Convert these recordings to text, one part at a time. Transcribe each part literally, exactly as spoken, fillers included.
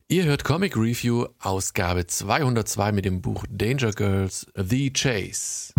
Ihr hört Comic Review, Ausgabe zweihundertzwei mit dem Buch Danger Girls, The Chase.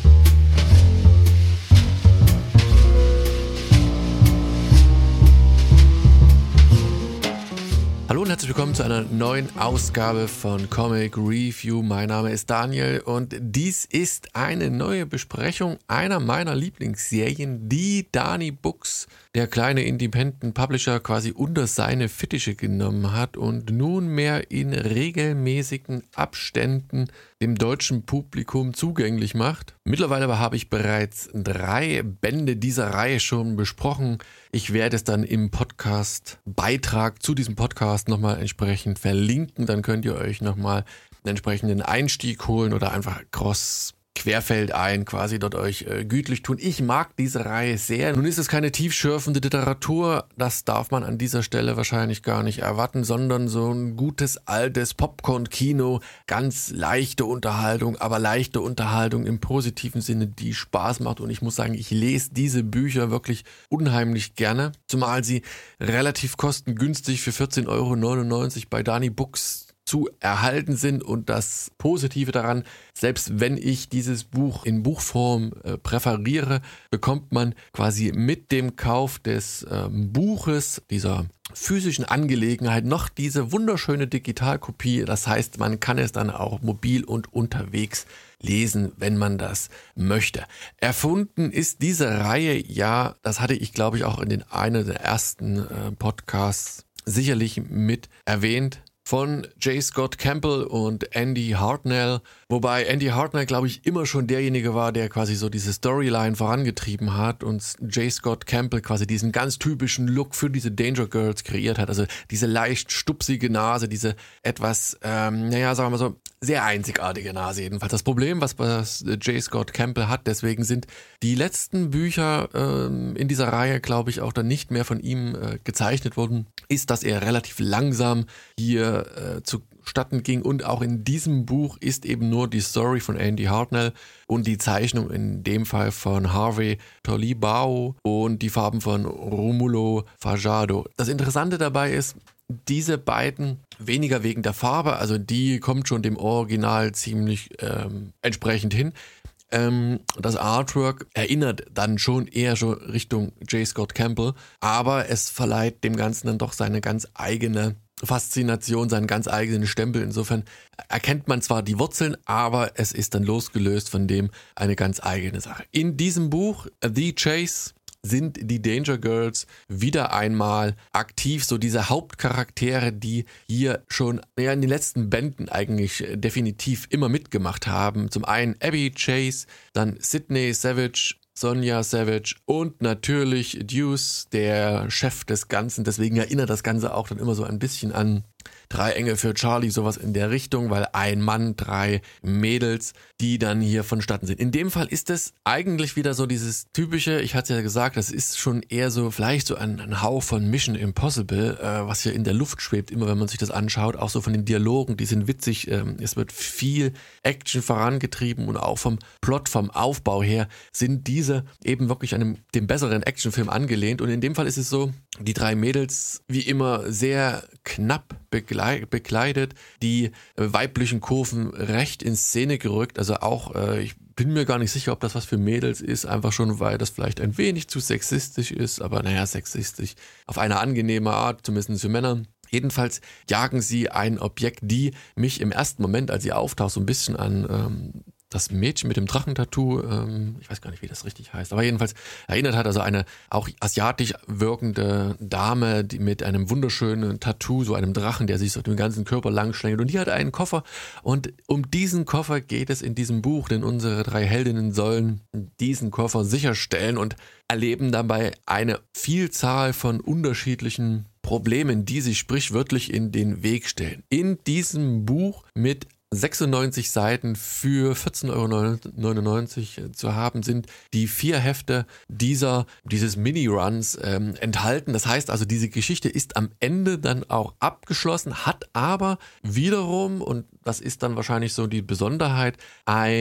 Hallo und herzlich willkommen zu einer neuen Ausgabe von Comic Review. Mein Name ist Daniel und dies ist eine neue Besprechung einer meiner Lieblingsserien, die Dani Books, der kleine Independent Publisher, quasi unter seine Fittiche genommen hat und nunmehr in regelmäßigen Abständen dem deutschen Publikum zugänglich macht. Mittlerweile aber habe ich bereits drei Bände dieser Reihe schon besprochen. Ich werde es dann im Podcast-Beitrag zu diesem Podcast nochmal entsprechend verlinken. Dann könnt ihr euch nochmal einen entsprechenden Einstieg holen oder einfach cross querfeld ein, quasi dort euch äh, gütlich tun. Ich mag diese Reihe sehr. Nun ist es keine tiefschürfende Literatur, das darf man an dieser Stelle wahrscheinlich gar nicht erwarten, sondern so ein gutes, altes Popcorn-Kino, ganz leichte Unterhaltung, aber leichte Unterhaltung im positiven Sinne, die Spaß macht. Und ich muss sagen, ich lese diese Bücher wirklich unheimlich gerne, zumal sie relativ kostengünstig für vierzehn Euro neunundneunzig bei Dani Books zu erhalten sind. Und das Positive daran, selbst wenn ich dieses Buch in Buchform äh, präferiere, bekommt man quasi mit dem Kauf des ähm, Buches, dieser physischen Angelegenheit, noch diese wunderschöne Digitalkopie. Das heißt, man kann es dann auch mobil und unterwegs lesen, wenn man das möchte. Erfunden ist diese Reihe, ja, das hatte ich glaube ich auch in den einen der ersten äh, Podcasts sicherlich mit erwähnt, von J. Scott Campbell und Andy Hartnell, wobei Andy Hartnell, glaube ich, immer schon derjenige war, der quasi so diese Storyline vorangetrieben hat und J. Scott Campbell quasi diesen ganz typischen Look für diese Danger Girls kreiert hat, also diese leicht stupsige Nase, diese etwas, ähm, naja, sagen wir mal so, sehr einzigartige Nase jedenfalls. Das Problem, was, was J. Scott Campbell hat, deswegen sind die letzten Bücher ähm, in dieser Reihe, glaube ich, auch dann nicht mehr von ihm äh, gezeichnet worden, ist, dass er relativ langsam hier äh, zustatten ging. Und auch in diesem Buch ist eben nur die Story von Andy Hartnell und die Zeichnung in dem Fall von Harvey Tolibao und die Farben von Romulo Fajardo. Das Interessante dabei ist, diese beiden, weniger wegen der Farbe, also die kommt schon dem Original ziemlich ähm, entsprechend hin. Ähm, das Artwork erinnert dann schon eher schon Richtung J. Scott Campbell, aber es verleiht dem Ganzen dann doch seine ganz eigene Faszination, seinen ganz eigenen Stempel. Insofern erkennt man zwar die Wurzeln, aber es ist dann losgelöst von dem eine ganz eigene Sache. In diesem Buch, The Chase, sind die Danger Girls wieder einmal aktiv, so diese Hauptcharaktere, die hier schon ja, in den letzten Bänden eigentlich definitiv immer mitgemacht haben. Zum einen Abby Chase, dann Sydney Savage, Sonja Savage und natürlich Deuce, der Chef des Ganzen. Deswegen erinnert das Ganze auch dann immer so ein bisschen an Drei Engel für Charlie, sowas in der Richtung, weil ein Mann, drei Mädels, die dann hier vonstatten sind. In dem Fall ist es eigentlich wieder so dieses typische, ich hatte ja gesagt, das ist schon eher so, vielleicht so ein, ein Hauch von Mission Impossible, äh, was hier in der Luft schwebt, immer wenn man sich das anschaut, auch so von den Dialogen, die sind witzig, ähm, es wird viel Action vorangetrieben und auch vom Plot, vom Aufbau her sind diese eben wirklich an einem, dem besseren Actionfilm angelehnt. Und in dem Fall ist es so, die drei Mädels wie immer sehr knapp bekleidet, die äh, weiblichen Kurven recht in Szene gerückt, also auch, äh, ich bin mir gar nicht sicher, ob das was für Mädels ist, einfach schon, weil das vielleicht ein wenig zu sexistisch ist, aber naja, sexistisch auf eine angenehme Art, zumindest für Männer. Jedenfalls jagen sie ein Objekt, die mich im ersten Moment, als sie auftaucht, so ein bisschen an ähm, das Mädchen mit dem Drachentattoo, ähm, ich weiß gar nicht, wie das richtig heißt, aber jedenfalls erinnert hat, also eine auch asiatisch wirkende Dame, die mit einem wunderschönen Tattoo, so einem Drachen, der sich so den ganzen Körper lang schlängelt, und die hat einen Koffer, und um diesen Koffer geht es in diesem Buch, denn unsere drei Heldinnen sollen diesen Koffer sicherstellen und erleben dabei eine Vielzahl von unterschiedlichen Problemen, die sich sprichwörtlich in den Weg stellen. In diesem Buch mit sechsundneunzig Seiten für vierzehn Euro neunundneunzig zu haben, sind die vier Hefte dieser, dieses Mini-Runs ähm, enthalten. Das heißt also, diese Geschichte ist am Ende dann auch abgeschlossen, hat aber wiederum, und das ist dann wahrscheinlich so die Besonderheit, ein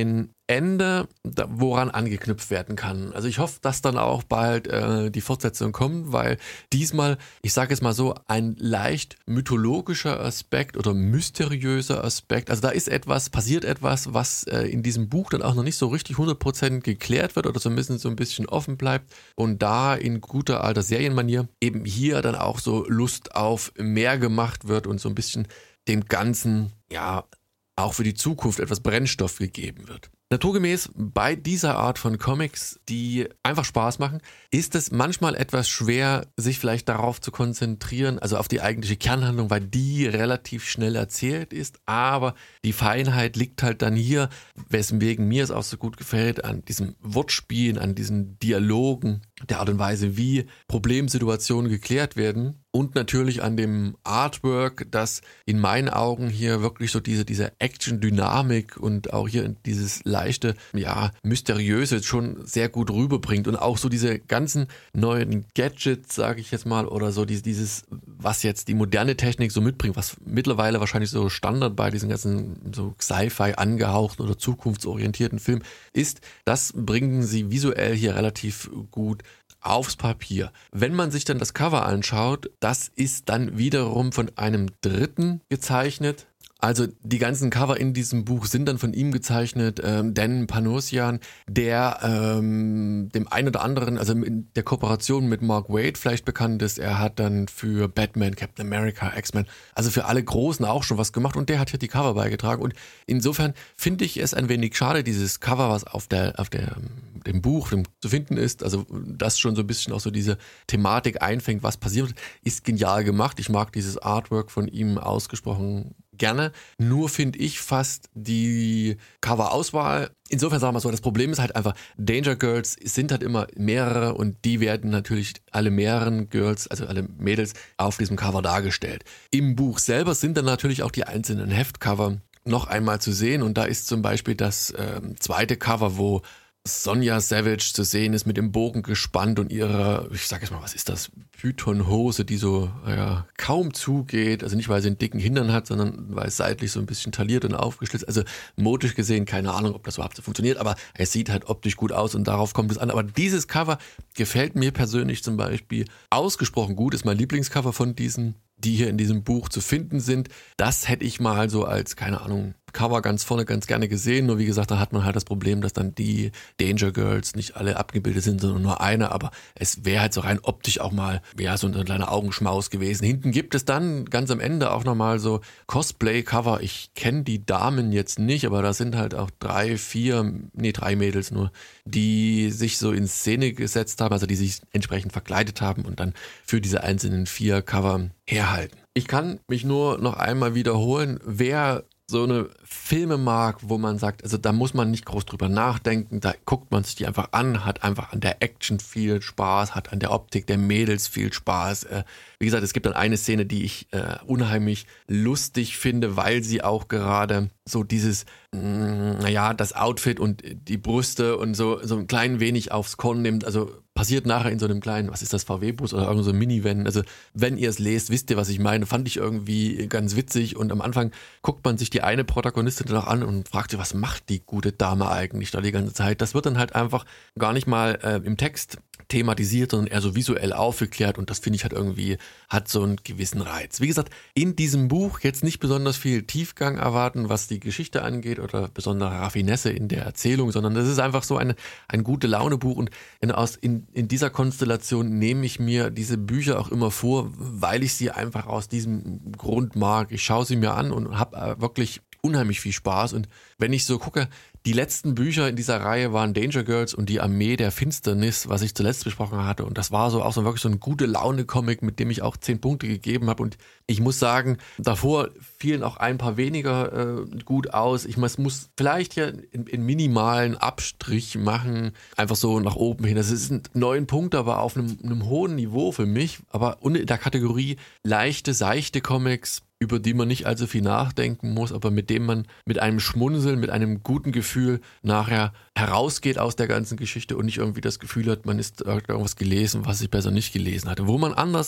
Ende, da, woran angeknüpft werden kann. Also ich hoffe, dass dann auch bald äh, die Fortsetzung kommt, weil diesmal, ich sage es mal so, ein leicht mythologischer Aspekt oder mysteriöser Aspekt, also da ist etwas, passiert etwas, was äh, in diesem Buch dann auch noch nicht so richtig hundert Prozent geklärt wird oder zumindest so ein bisschen offen bleibt und da in guter alter Serienmanier eben hier dann auch so Lust auf mehr gemacht wird und so ein bisschen dem Ganzen, ja, auch für die Zukunft etwas Brennstoff gegeben wird. Naturgemäß bei dieser Art von Comics, die einfach Spaß machen, ist es manchmal etwas schwer, sich vielleicht darauf zu konzentrieren, also auf die eigentliche Kernhandlung, weil die relativ schnell erzählt ist, aber die Feinheit liegt halt dann hier, weswegen mir es auch so gut gefällt, an diesem Wortspielen, an diesen Dialogen, der Art und Weise, wie Problemsituationen geklärt werden und natürlich an dem Artwork, das in meinen Augen hier wirklich so diese, diese Action-Dynamik und auch hier dieses leichte, ja, mysteriöse schon sehr gut rüberbringt und auch so diese ganzen neuen Gadgets, sage ich jetzt mal, oder so dieses, dieses, was jetzt die moderne Technik so mitbringt, was mittlerweile wahrscheinlich so Standard bei diesen ganzen so Sci-Fi angehauchten oder zukunftsorientierten Filmen ist, das bringen sie visuell hier relativ gut aufs Papier. Wenn man sich dann das Cover anschaut, das ist dann wiederum von einem Dritten gezeichnet. Also die ganzen Cover in diesem Buch sind dann von ihm gezeichnet, ähm, Dan Panosian, der ähm, dem einen oder anderen, also in der Kooperation mit Mark Waid vielleicht bekannt ist. Er hat dann für Batman, Captain America, X-Men, also für alle Großen auch schon was gemacht und der hat hier die Cover beigetragen und insofern finde ich es ein wenig schade, dieses Cover, was auf der, auf der, dem Buch dem zu finden ist, also das schon so ein bisschen auch so diese Thematik einfängt, was passiert, ist genial gemacht. Ich mag dieses Artwork von ihm ausgesprochen gerne, nur finde ich fast die Cover-Auswahl, insofern sagen wir so, das Problem ist halt einfach, Danger Girls sind halt immer mehrere und die werden natürlich alle mehreren Girls, also alle Mädels auf diesem Cover dargestellt. Im Buch selber sind dann natürlich auch die einzelnen Heftcover noch einmal zu sehen und da ist zum Beispiel das ähm, zweite Cover, wo Sonja Savage zu sehen ist mit dem Bogen gespannt und ihre, ich sag jetzt mal, was ist das, Python-Hose, die so ja, kaum zugeht, also nicht, weil sie einen dicken Hintern hat, sondern weil es seitlich so ein bisschen tailliert und aufgeschlitzt, also modisch gesehen, keine Ahnung, ob das überhaupt so funktioniert, aber es sieht halt optisch gut aus und darauf kommt es an, aber dieses Cover gefällt mir persönlich zum Beispiel ausgesprochen gut, ist mein Lieblingscover von diesen, die hier in diesem Buch zu finden sind. Das hätte ich mal so als, keine Ahnung, Cover ganz vorne ganz gerne gesehen. Nur wie gesagt, da hat man halt das Problem, dass dann die Danger Girls nicht alle abgebildet sind, sondern nur eine. Aber es wäre halt so rein optisch auch mal, ja, so ein kleiner Augenschmaus gewesen. Hinten gibt es dann ganz am Ende auch nochmal so Cosplay-Cover. Ich kenne die Damen jetzt nicht, aber da sind halt auch drei, vier, nee, drei Mädels nur, die sich so in Szene gesetzt haben, also die sich entsprechend verkleidet haben und dann für diese einzelnen vier Cover herhalten. Ich kann mich nur noch einmal wiederholen, wer so eine Filme mag, wo man sagt, also da muss man nicht groß drüber nachdenken, da guckt man sich die einfach an, hat einfach an der Action viel Spaß, hat an der Optik der Mädels viel Spaß. Äh, wie gesagt, es gibt dann eine Szene, die ich äh, unheimlich lustig finde, weil sie auch gerade so dieses, mh, naja, das Outfit und die Brüste und so, so ein klein wenig aufs Korn nimmt, also passiert nachher in so einem kleinen, was ist das, V W-Bus oder irgend so ein Minivan. Also wenn ihr es lest, wisst ihr, was ich meine. Fand ich irgendwie ganz witzig und am Anfang guckt man sich die eine Protagonistin dann auch an und fragt sich, was macht die gute Dame eigentlich da die ganze Zeit? Das wird dann halt einfach gar nicht mal äh, im Text thematisiert, sondern eher so visuell aufgeklärt und das finde ich halt irgendwie, hat so einen gewissen Reiz. Wie gesagt, in diesem Buch jetzt nicht besonders viel Tiefgang erwarten, was die Geschichte angeht oder besondere Raffinesse in der Erzählung, sondern das ist einfach so eine, ein gute Laune-Buch und in, aus, in, in dieser Konstellation nehme ich mir diese Bücher auch immer vor, weil ich sie einfach aus diesem Grund mag. Ich schaue sie mir an und habe wirklich unheimlich viel Spaß und wenn ich so gucke, die letzten Bücher in dieser Reihe waren Danger Girls und die Armee der Finsternis, was ich zuletzt besprochen hatte. Und das war so auch so wirklich so ein gute Laune-Comic, mit dem ich auch zehn Punkte gegeben habe. Und ich muss sagen, davor fielen auch ein paar weniger äh, gut aus. Ich muss, muss vielleicht hier in, in minimalen Abstrich machen, einfach so nach oben hin. Das sind neun Punkte, aber auf einem, einem hohen Niveau für mich. Aber in der Kategorie leichte, seichte Comics, über die man nicht allzu viel nachdenken muss, aber mit dem man mit einem Schmunzeln, mit einem guten Gefühl nachher herausgeht aus der ganzen Geschichte und nicht irgendwie das Gefühl hat, man ist irgendwas gelesen, was ich besser nicht gelesen hatte. Wo man anders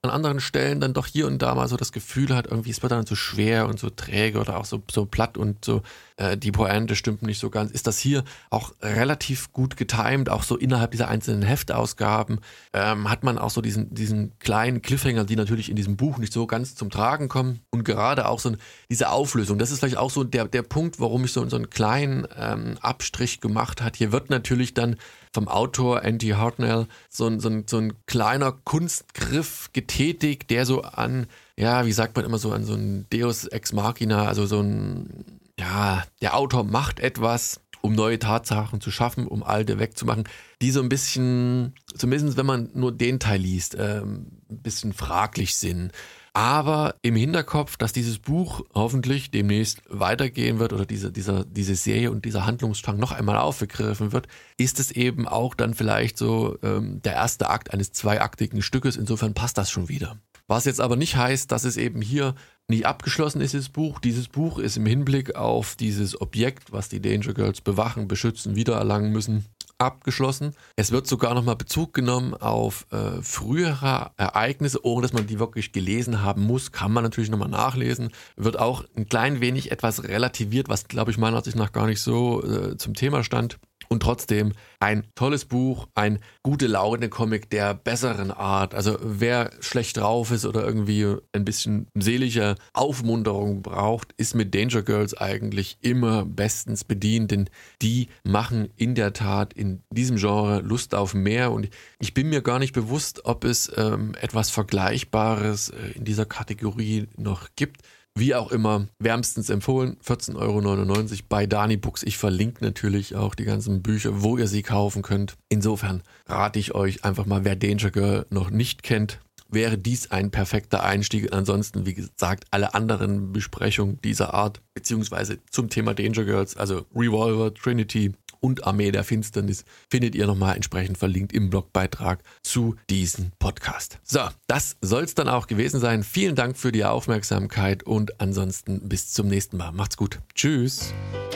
an anderen Stellen dann doch hier und da mal so das Gefühl hat, irgendwie es wird dann so schwer und so träge oder auch so, so platt und so äh, die Pointe stimmt nicht so ganz, ist das hier auch relativ gut getimed, auch so innerhalb dieser einzelnen Heftausgaben ähm, hat man auch so diesen, diesen kleinen Cliffhanger, die natürlich in diesem Buch nicht so ganz zum Tragen kommen und gerade auch so ein, diese Auflösung, das ist vielleicht auch so der, der Punkt, warum ich so, so einen kleinen ähm, Abstrich gemacht hat. Hier wird natürlich dann vom Autor Andy Hartnell so ein, so, ein, so ein kleiner Kunstgriff getätigt, der so an, ja, wie sagt man immer so, an so ein Deus Ex Machina, also so ein, ja, der Autor macht etwas, um neue Tatsachen zu schaffen, um alte wegzumachen, die so ein bisschen, zumindest wenn man nur den Teil liest, ähm, ein bisschen fraglich sind. Aber im Hinterkopf, dass dieses Buch hoffentlich demnächst weitergehen wird oder diese, dieser, diese Serie und dieser Handlungsstrang noch einmal aufgegriffen wird, ist es eben auch dann vielleicht so ähm, der erste Akt eines zweiaktigen Stückes. Insofern passt das schon wieder. Was jetzt aber nicht heißt, dass es eben hier nicht abgeschlossen ist, dieses Buch. Dieses Buch ist im Hinblick auf dieses Objekt, was die Danger Girls bewachen, beschützen, wiedererlangen müssen, abgeschlossen. Es wird sogar nochmal Bezug genommen auf äh, frühere Ereignisse, ohne dass man die wirklich gelesen haben muss, kann man natürlich nochmal nachlesen. Wird auch ein klein wenig etwas relativiert, was glaube ich meiner Ansicht nach gar nicht so äh, zum Thema stand. Und trotzdem ein tolles Buch, ein gute Laune-Comic der besseren Art. Also wer schlecht drauf ist oder irgendwie ein bisschen seelische Aufmunterung braucht, ist mit Danger Girls eigentlich immer bestens bedient, denn die machen in der Tat in diesem Genre Lust auf mehr. Und ich bin mir gar nicht bewusst, ob es ähm, etwas Vergleichbares äh, in dieser Kategorie noch gibt. Wie auch immer, wärmstens empfohlen, vierzehn Euro neunundneunzig bei Dani Books. Ich verlinke natürlich auch die ganzen Bücher, wo ihr sie kaufen könnt. Insofern rate ich euch einfach mal, wer Danger Girl noch nicht kennt, wäre dies ein perfekter Einstieg. Ansonsten, wie gesagt, alle anderen Besprechungen dieser Art, beziehungsweise zum Thema Danger Girls, also Revolver, Trinity und Armee der Finsternis, findet ihr nochmal entsprechend verlinkt im Blogbeitrag zu diesem Podcast. So, das soll es dann auch gewesen sein. Vielen Dank für die Aufmerksamkeit und ansonsten bis zum nächsten Mal. Macht's gut. Tschüss.